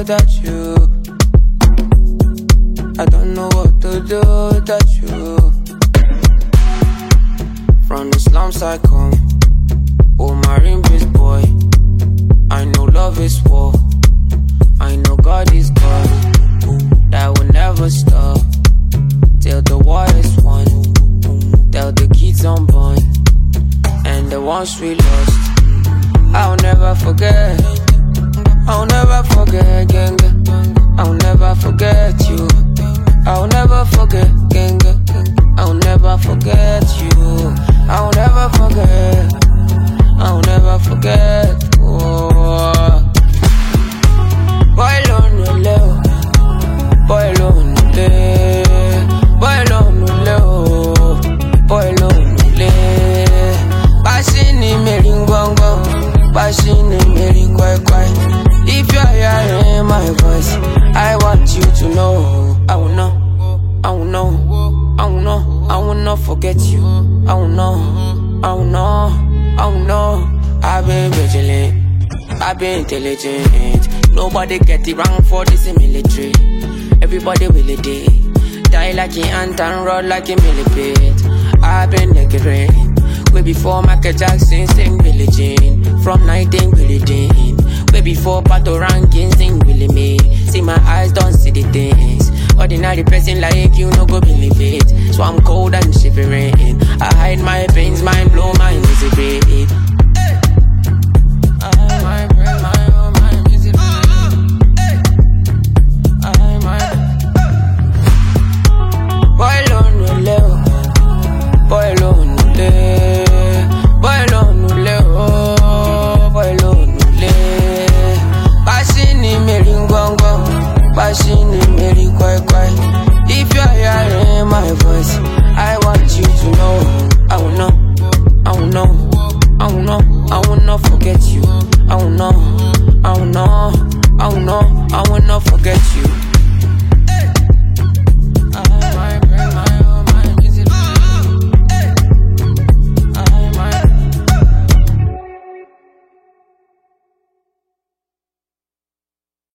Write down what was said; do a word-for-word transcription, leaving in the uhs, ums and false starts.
without you. I don't know what to do without you. From the slums I come, oh marine beast boy. I know love is war, I know God is God. That will never stop till the war is won, till the kids unborn and the ones we lost. I'll never forget, I'll never forget, gang. I'll never forget you. I'll never forget, gang. I'll never forget you. I'll never forget, I'll never forget. Oh. Boy, lonely, boy, lonely, boy, lonely, boy, lonely. Passing in me ringongo, passing in me ringwai. If you're hearing my voice, I want you to know. I will know, I will know, I will know, I will not forget you. I will know, I will know, I will know. I've been vigilant, I've been intelligent. Nobody get it wrong for this military. Everybody will it day. Die like an ant and run like a millipede. I've been naked rain. Way before Michael Jackson sing Billie Jean. From nineteen Billie Jean. Way before battle rankings sing Billie Me. See my eyes don't see the things. Ordinary person like you no go believe.